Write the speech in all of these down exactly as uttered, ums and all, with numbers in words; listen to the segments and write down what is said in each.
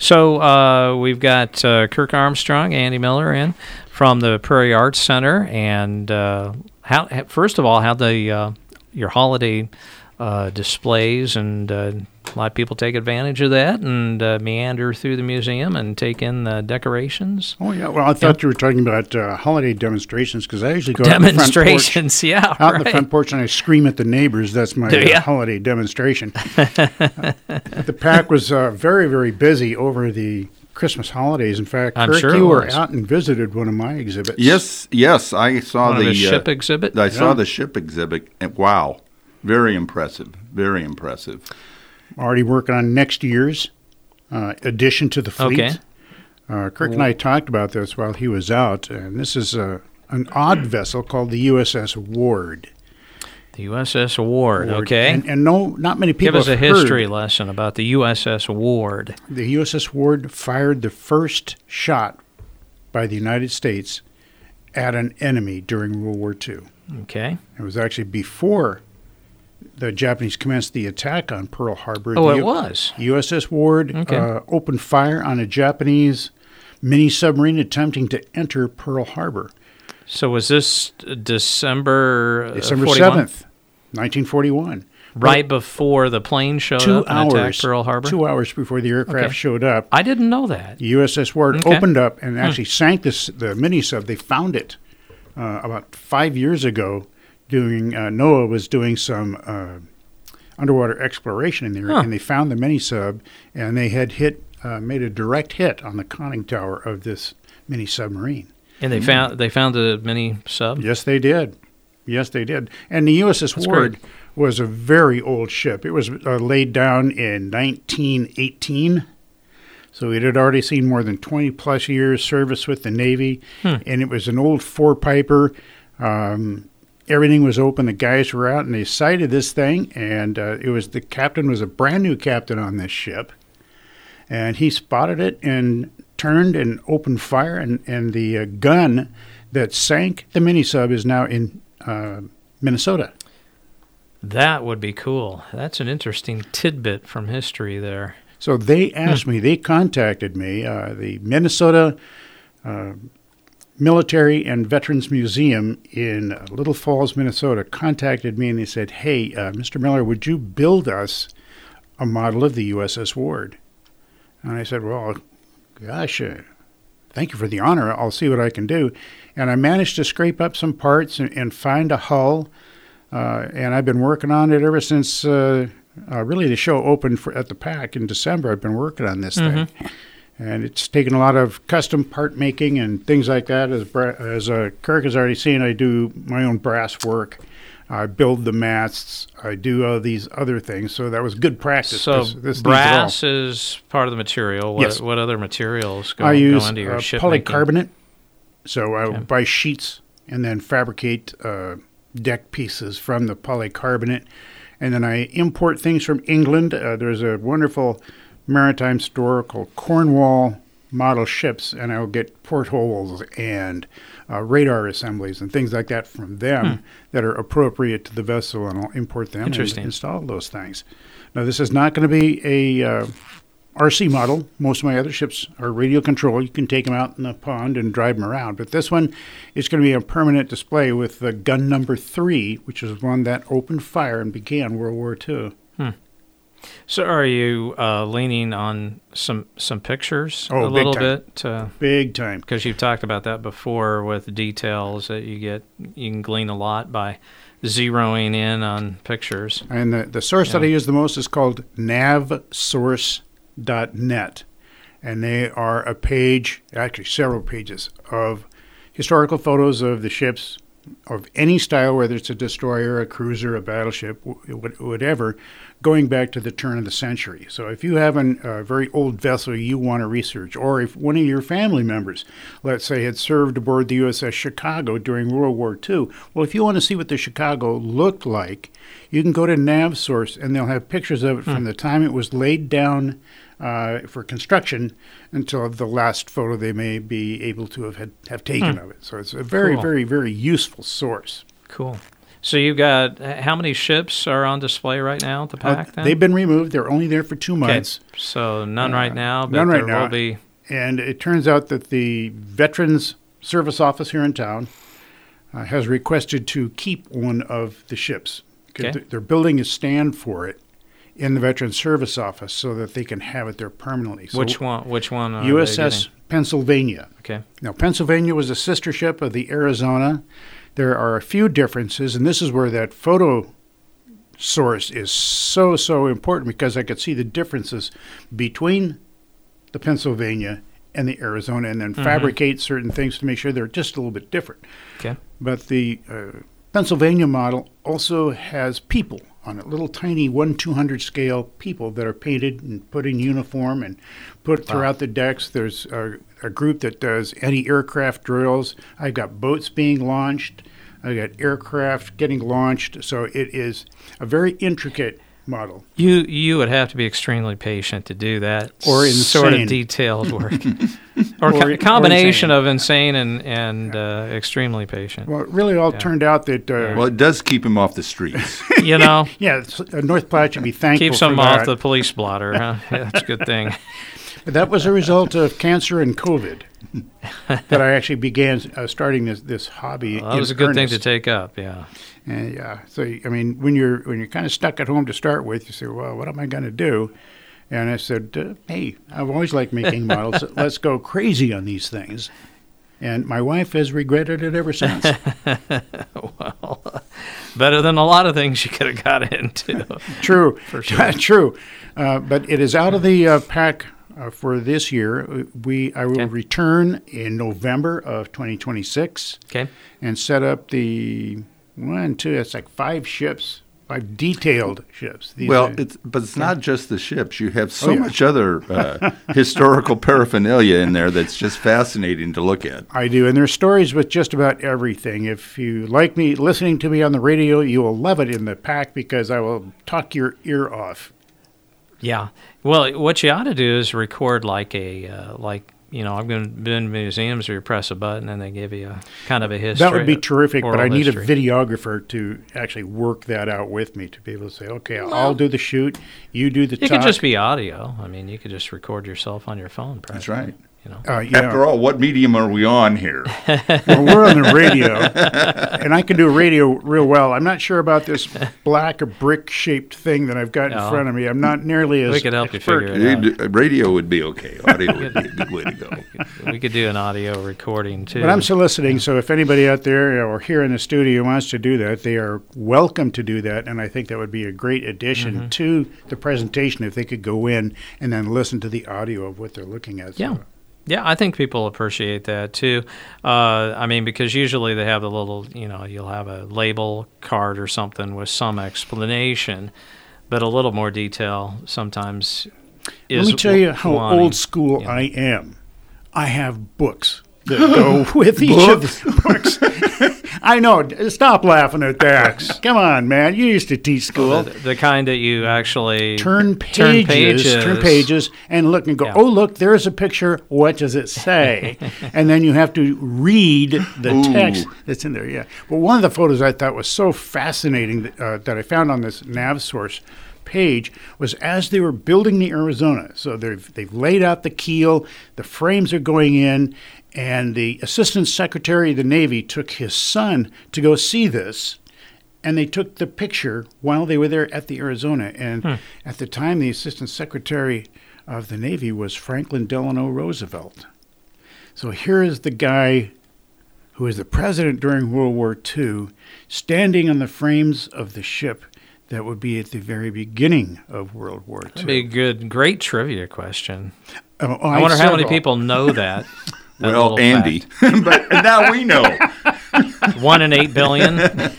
So uh, we've got uh, Kirk Armstrong, Andy Miller in from the Prairie Arts Center. And uh, how first of all, how the uh, your holiday uh, displays, and uh, a lot of people take advantage of that and uh, meander through the museum and take in the decorations. Oh, yeah. Well, I thought you were talking about uh, holiday demonstrations, because I usually go demonstrations, out, the front porch, yeah, out right. in the front porch and I scream at the neighbors. That's my uh, holiday demonstration. uh, the pack was uh, very, very busy over the Christmas holidays. In fact, I'm Kirk, sure you it were was. out and visited one of my exhibits. Yes, yes, I saw One the, of the ship uh, exhibit. I Yeah. saw the ship exhibit. And wow, very impressive. Very impressive. Already working on next year's uh, addition to the fleet. Okay. Uh, Kirk and I talked about this while he was out, and this is uh, an odd vessel called the U S S Ward. The U S S Ward, Ward. okay. And, and no, not many people Give us a have heard. history lesson about the U S S Ward. The U S S Ward fired the first shot by the United States at an enemy during World War Two. Okay. It was actually before the Japanese commenced the attack on Pearl Harbor. Oh, the it U- was. U S S Ward Okay. uh, opened fire on a Japanese mini submarine attempting to enter Pearl Harbor. So was this December uh, December forty-one? seventh, nineteen forty-one. Right before the plane showed Two up and attacked hours. Pearl Harbor? Two hours before the aircraft Okay. showed up. I didn't know that. The U S S Ward Okay. opened up and actually sank this, the mini sub. They found it uh, about five years ago. Doing uh, NOAA was doing some uh, underwater exploration in there, Huh. and they found the mini sub, and they had hit uh, made a direct hit on the conning tower of this mini submarine. And they found they found the mini sub? Yes, they did. Yes, they did. And the U S S That's Ward great. was a very old ship. It was uh, laid down in nineteen eighteen. So it had already seen more than twenty plus years service with the Navy. Hmm. And it was an old four-piper. Um, everything was open. The guys were out, and they sighted this thing. And uh, it was the captain was a brand new captain on this ship. And he spotted it and turned and opened fire. And, and the uh, gun that sank the mini-sub is now in uh, Minnesota. That would be cool. That's an interesting tidbit from history there. So they asked me, they contacted me, uh, the Minnesota uh, Military and Veterans Museum in Little Falls, Minnesota, contacted me and they said, hey, uh, Mister Miller, would you build us a model of the U S S Ward? And I said, well, gosh, uh, thank you for the honor. I'll see what I can do. And I managed to scrape up some parts and, and find a hull, uh, and I've been working on it ever since uh, uh, really the show opened for, at the PAC in December. I've been working on this Mhm. thing. And it's taken a lot of custom part making and things like that. As bra- as uh, Kirk has already seen, I do my own brass work. I build the masts. I do all these other things. So that was good practice. So This- this needs it brass all. is part of the material. What, Yes. what other materials go, I go use into your uh, ship making? polycarbonate. So I will Okay. buy sheets and then fabricate uh, deck pieces from the polycarbonate. And then I import things from England. Uh, there's a wonderful maritime store called Cornwall Model Ships, and I'll get portholes and uh, radar assemblies and things like that from them Hmm. that are appropriate to the vessel, and I'll import them and Interesting. install those things. Now, this is not going to be a uh, R C model. Most of my other ships are radio control. You can take them out in the pond and drive them around. But this one is going to be a permanent display with the gun number three, which is one that opened fire and began World War Two. So are you uh, leaning on some some pictures Oh, a big little time. bit? Uh, Big time. Because you've talked about that before with details that you get, you can glean a lot by zeroing in on pictures. And the, the source that I Yeah. use the most is called nav source dot net. And they are a page, actually several pages, of historical photos of the ships of any style, whether it's a destroyer, a cruiser, a battleship, wh- wh- whatever, going back to the turn of the century. So if you have an, a very old vessel you want to research, or if one of your family members, let's say, had served aboard the U S S Chicago during World War Two, well, if you want to see what the Chicago looked like, you can go to NavSource, and they'll have pictures of it from the time it was laid down uh, for construction until the last photo they may be able to have had, have taken Hmm. of it. So it's a very, Cool. very, very useful source. Cool. So you've got how many ships are on display right now at the pack? Uh, then? they've been removed. They're only there for two months. Okay. So none Uh, right now, but none right there now. will be. And it turns out that the Veterans Service Office here in town uh, has requested to keep one of the ships. 'Cause Okay. th- they're building a stand for it in the Veterans Service Office so that they can have it there permanently. So Which one? Which one? Are U S they S Pennsylvania. getting? Okay. Now, Pennsylvania was a sister ship of the Arizona. There are a few differences, and this is where that photo source is so, so important because I could see the differences between the Pennsylvania and the Arizona and then Mm-hmm. fabricate certain things to make sure they're just a little bit different. Okay. But the uh, Pennsylvania model also has people on it, little tiny one two hundred scale people that are painted and put in uniform and put throughout the decks. There's a, a group that does anti-aircraft drills. I've got boats being launched. I've got aircraft getting launched. So it is a very intricate model. You you would have to be extremely patient to do that Or sort insane. of detailed work, or, Or- co- a combination or of insane and and uh, extremely patient. Well, it really all Yeah. turned out that, uh, Well, it does keep him off the streets. You know, yeah, s- uh, North Platte should be thankful keeps for them that. off the police blotter. Huh? Yeah, that's a good thing. But that was a result of cancer and COVID that I actually began uh, starting this, this hobby. Well, that in was a good thing to earnest. take up. Yeah. And yeah, so I mean, when you're when you're kind of stuck at home to start with, you say, "Well, what am I going to do?" And I said, uh, "Hey, I've always liked making models. Let's go crazy on these things." And my wife has regretted it ever since. Well, better than a lot of things you could have got into. True, For sure. true. Uh, but it is out of the uh, pack uh, for this year. We I will Okay. return in November of twenty twenty-six Okay. and set up the one, two. That's like five ships, five detailed ships. These Well, are- it's but it's not just the ships. You have so Oh, yeah. much other uh, historical paraphernalia in there that's just fascinating to look at. I do, and there's stories with just about everything. If you like me listening to me on the radio, you will love it in the pack because I will talk your ear off. Yeah. Well, what you ought to do is record like a uh, like you know I've been been in museums where you press a button and they give you a kind of a history. That would be terrific, but oral I need history. a videographer to actually work that out with me to be able to say, okay, I'll do the shoot, you do the It talk. could just be audio. I mean, you could just record yourself on your phone. That's practically, right. You know. Uh, yeah. After all, what medium are we on here? Well, we're on the radio, and I can do radio real well. I'm not sure about this black or brick-shaped thing that I've got in No. front of me. I'm not nearly as We could help you expert. figure it out. You'd- Radio would be okay. Audio would be a good way to go. We could do an audio recording too. But I'm soliciting, so if anybody out there or here in the studio wants to do that, they are welcome to do that, and I think that would be a great addition Mm-hmm. to the presentation if they could go in and then listen to the audio of what they're looking at. Yeah. So, Yeah, I think people appreciate that too. Uh, I mean, because usually they have the little, you know, you'll have a label card or something with some explanation, but a little more detail sometimes is. let me tell you how wanting. old school yeah. I am. I have books that go with each of the books. I know. d- Stop laughing at that. Come on, man. You used to teach school. The, the kind that you actually Turn turn pages, turn pages, and look and go, Yeah. oh, look, there's a picture. What does it say? And then you have to read the Ooh. text that's in there. Yeah. But one of the photos I thought was so fascinating that, uh, that I found on this NavSource page was as they were building the Arizona. So they've they've laid out the keel, the frames are going in, and the Assistant Secretary of the Navy took his son to go see this. And they took the picture while they were there at the Arizona. And Hmm. at the time, the Assistant Secretary of the Navy was Franklin Delano Roosevelt. So here is the guy who was the president during World War Two, standing on the frames of the ship that would be at the very beginning of World War Two. That'd be a good, great trivia question. Oh, I wonder how many several. people know that. that Well, little Andy. but now we know. fact. One in eight billion.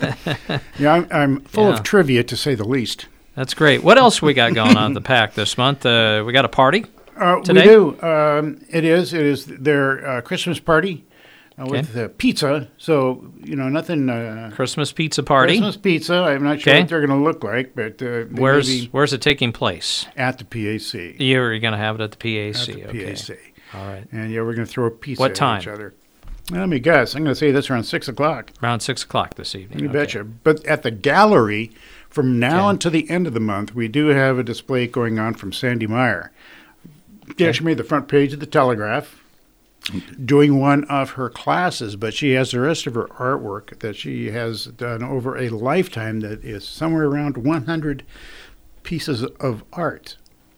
Yeah, I'm, I'm full Yeah. of trivia, to say the least. That's great. What else we got going on at the pack this month? Uh, we got a party. Uh, we Today? do. Um, it is. It is their uh, Christmas party uh, with uh, pizza. So you know, nothing. Uh, Christmas pizza party. Christmas pizza. I'm not sure Okay. what they're going to look like, but uh, they may Where's be Where's it taking place? at the P A C. You're going to have it at the P A C. At the okay. P A C. All right. And yeah, we're going to throw a pizza What at time? each other. Let me guess. I'm going to say this around six o'clock. Around six o'clock this evening. You Okay. betcha. But at the gallery, from now Okay. until the end of the month, we do have a display going on from Sandy Meyer. She actually made the front page of the Telegraph, doing one of her classes, but she has the rest of her artwork that she has done over a lifetime that is somewhere around one hundred pieces of art.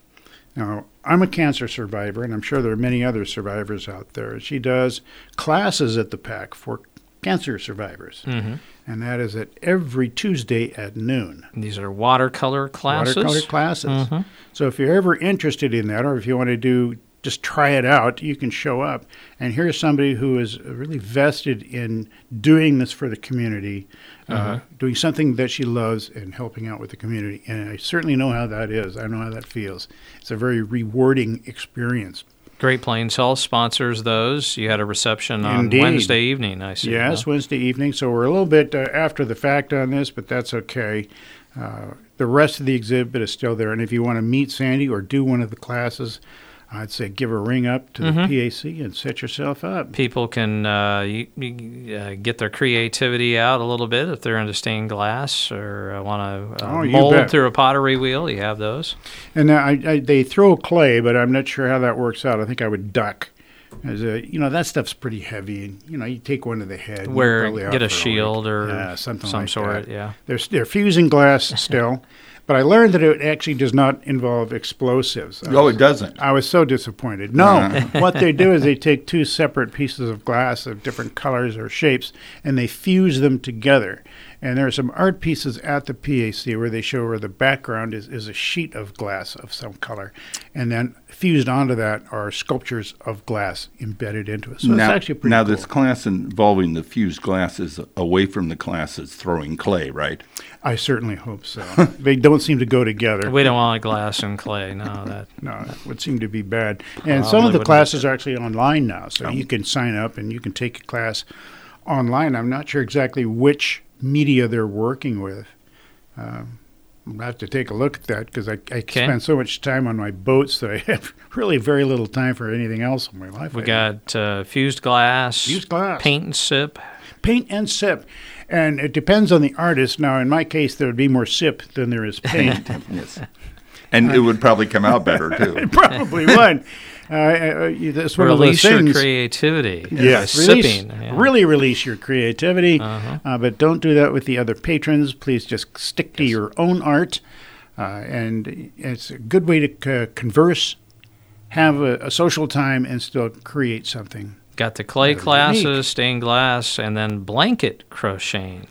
Now, I'm a cancer survivor, and I'm sure there are many other survivors out there. She does classes at the P A C for cancer survivors, Mm-hmm. and that is at every Tuesday at noon. These are watercolor classes. Watercolor classes. Mhm. So if you're ever interested in that, or if you want to do just try it out, you can show up. And here's somebody who is really vested in doing this for the community, uh, doing something that she loves and helping out with the community. And I certainly know how that is. I know how that feels. It's a very rewarding experience. Great Plains Health sponsors those. You had a reception on Indeed. Wednesday evening, I see. Yes, huh? Wednesday evening. So we're a little bit uh, after the fact on this, but that's okay. Uh, the rest of the exhibit is still there. And if you want to meet Sandy or do one of the classes, I'd say give a ring up to Mhm. the P A C and set yourself up. People can uh, you, you, uh, get their creativity out a little bit if they're into stained glass or uh, want to uh, Oh, you mold bet. through a pottery wheel. You have those. And uh, I, I, they throw clay, but I'm not sure how that works out. I think I would duck. As a, you know, that stuff's pretty heavy. And, you know, you take one to the head. and you're Where probably out get a for week. shield or Yeah, something some like sort. that. Yeah. They're, they're fusing glass still. But I learned that it actually does not involve explosives. I Oh, was- it doesn't. I was so disappointed. No, what they do is they take two separate pieces of glass of different colors or shapes, and they fuse them together. And there are some art pieces at the P A C where they show where the background is, is a sheet of glass of some color. And then fused onto that are sculptures of glass embedded into it. So now, it's actually pretty now cool. this class involving the fused glass is away from the classes throwing clay, right? I certainly hope so. They don't seem to go together. We don't want glass and clay. No, that. No, it would seem to be bad. And some Probably of the wouldn't. classes are actually online now, so you can sign up and you can take a class online. I'm not sure exactly which media they're working with. Um, I'll have to take a look at that because I, I Okay. spend so much time on my boats that I have really very little time for anything else in my life. We I got uh, fused glass, Fused glass. paint and sip. paint and sip. And it depends on the artist. Now, in my case, there would be more sip than there is paint. Yes. And it would probably come out better, too. Probably would. Uh, uh, that's one Release of those your things. creativity. Yes, by release, sipping. Yeah. really release your creativity, Uh-huh. uh, but don't do that with the other patrons. Please just stick to your own art, uh, and it's a good way to c- converse, have a, a social time, and still create something. Got the clay Unique. classes, stained glass, and then blanket crocheting.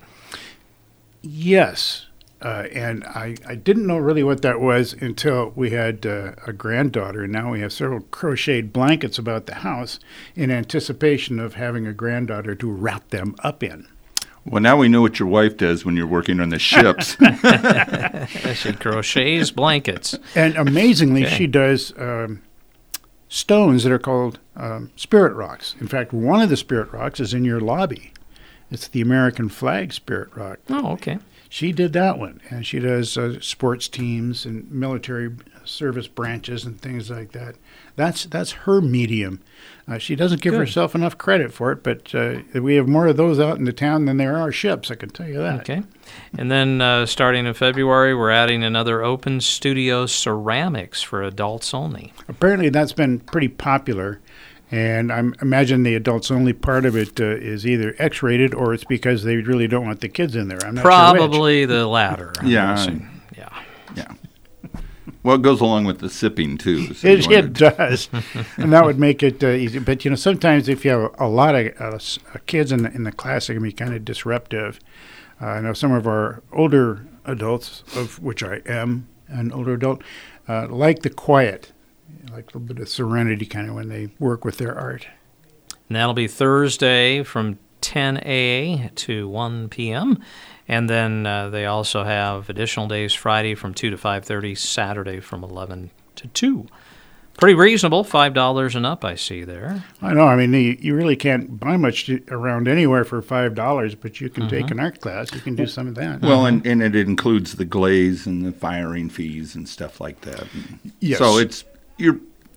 Yes, uh, and I, I didn't know really what that was until we had uh, a granddaughter, and now we have several crocheted blankets about the house in anticipation of having a granddaughter to wrap them up in. Well, now we know what your wife does when you're working on the ships. She crochets blankets. And amazingly, Okay. she does um, stones that are called um, spirit rocks. In fact, one of the spirit rocks is in your lobby. It's the American flag spirit rock. Oh, okay. She did that one, and she does uh, sports teams and military service branches and things like that. That's that's her medium. Uh, she doesn't give Good. herself enough credit for it, but uh, we have more of those out in the town than there are ships. I can tell you that. Okay. And then uh, starting in February, we're adding another open studio ceramics for adults only. Apparently, that's been pretty popular, and I imagine the adults only part of it uh, is either X-rated or it's because they really don't want the kids in there. I'm not sure which. Probably the latter. I'm Yeah. guessing. Yeah. Yeah. Well, it goes along with the sipping, too. So It, you it wanted- does, and that would make it uh, easy. But you know, sometimes if you have a lot of uh, s- uh, kids in the, in the class, it can be kind of disruptive. Uh, I know some of our older adults, of which I am an older adult, uh, like the quiet, like a little bit of serenity, kind of when they work with their art. And that'll be Thursday from ten a to one p.m. And then uh, they also have additional days Friday from two to five thirty, Saturday from eleven to two. Pretty reasonable, five dollars and up I see there. I know. I mean, you, you really can't buy much to, around anywhere for five dollars, but you can Mm-hmm. take an art class. You can do some of that. Well, and, and it includes the glaze and the firing fees and stuff like that. Yes. So it's you're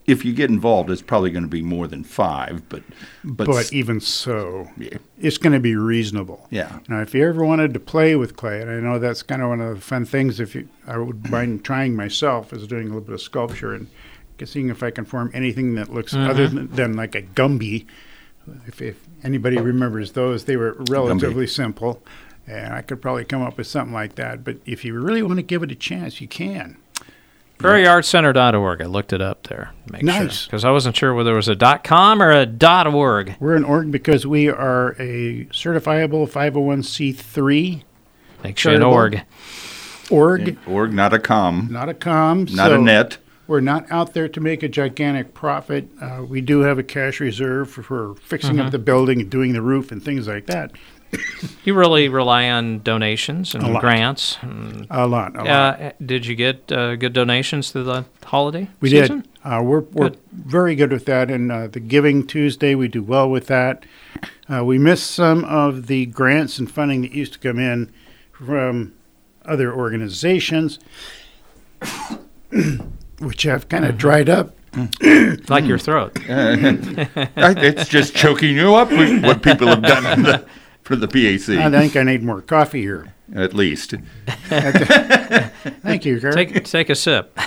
if you get involved, it's probably going to be more than five. But but, But s- even so, yeah, it's going to be reasonable. yeah. Now, if you ever wanted to play with clay, and I know that's kind of one of the fun things, if you, I would mind trying myself, is doing a little bit of sculpture and seeing if I can form anything that looks Mhm. other than, than like a Gumby. If, if anybody remembers those, they were relatively simple, and I could probably come up with something like that. But if you really want to give it a chance, you can. prairie arts center dot org. I looked it up there. Make Nice. Because I wasn't sure whether it was a .com or a .org. We're an org because we are a certifiable five oh one c three Make sure an Charitable. org. org, Org, not a com, not a com. not a so net. We're not out there to make a gigantic profit. Uh, we do have a cash reserve for, for fixing Mm-hmm. up the building and doing the roof and things like that. You really rely on donations and A lot. grants. And, A lot. A lot. uh, did you get uh, good donations through the holiday We season? did. Uh, we're we're Good. very good with that. And uh, the Giving Tuesday, we do well with that. Uh, we missed some of the grants and funding that used to come in from other organizations, which have kind of dried up. Like your throat. I- it's just choking you up with what people have done for the, for the P A C, I think I need more coffee here. at least. Thank you, Gary. Take take a sip.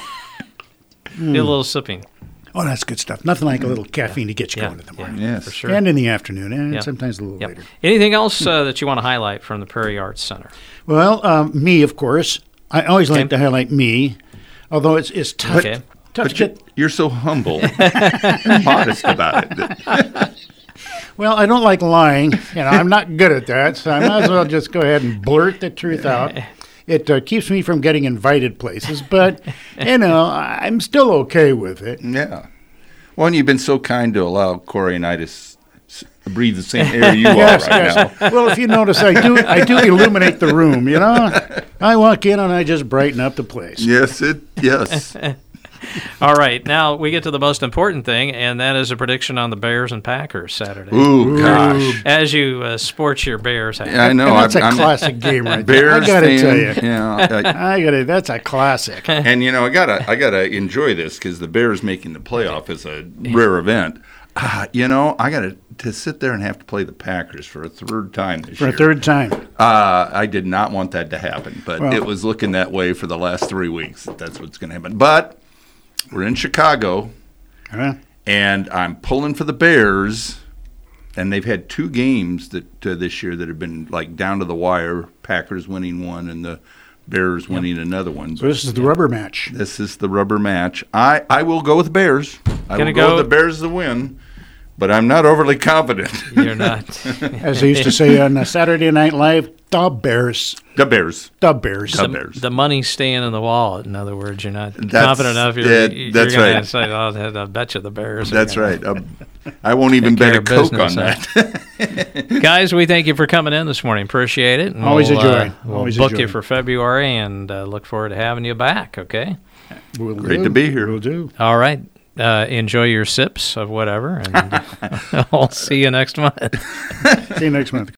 Do a little sipping. Oh, that's good stuff. Nothing like a little caffeine to get you Yeah, going in the yeah, morning. Yes. for sure. And in the afternoon, and Yeah. sometimes a little Yep. later. Anything else uh, that you want to highlight from the Prairie Arts Center? Well, um, me, of course. I always Okay. like to highlight me, although it's it's tough. Okay. Tough to But you're, get. you're so humble and modest about it. Well, I don't like lying, and I'm not good at that, so I might as well just go ahead and blurt the truth out. It uh, keeps me from getting invited places, but you know, I'm still okay with it. Yeah. Well, and you've been so kind to allow Corey and I to s- s- breathe the same air you are Yes, right yes. now. Well, if you notice, I do I do illuminate the room. You know, I walk in and I just brighten up the place. Yes, it. Yes. All right, now we get to the most important thing, and that is a prediction on the Bears and Packers Saturday. Ooh, gosh. As you uh, sport your Bears hat. I know. And that's I'm, a I'm classic game right there. I Bears gotta fan. tell you. Yeah. I- I gotta. That's a classic. and you know, I gotta, I gotta enjoy this because the Bears making the playoff is a rare event. Uh, you know, I gotta to sit there and have to play the Packers for a third time this For year. a third time. Uh, I did not want that to happen, but Well- it was looking that way for the last three weeks. That that's what's going to happen. But we're in Chicago, Huh? and I'm pulling for the Bears. And they've had two games that uh, this year that have been like down to the wire. Packers winning one, and the Bears winning another one. So this is the rubber match. This is the rubber match. I, I will go with the Bears. I Gonna will go, go- with the Bears to win, but I'm not overly confident. You're not. As they used to say on uh, Saturday Night Live, the Bears. the Bears. The Bears. The the, Bears. the money's staying in the wallet. In other words, you're not That's- confident enough. You're, that- you're that's gonna right. say, "Oh, I bet you the Bears." are That's gonna-" right. Um, I won't even Take bet a care of Coke on business, that. Guys, we thank you for coming in this morning. Appreciate it. And Always a we'll, joy. Uh, we'll Always a book joy. you for February and uh, look forward to having you back. Okay. We'll Great do. to be here. We'll do. All right. Uh, enjoy your sips of whatever, and we'll see you next month. See you next month.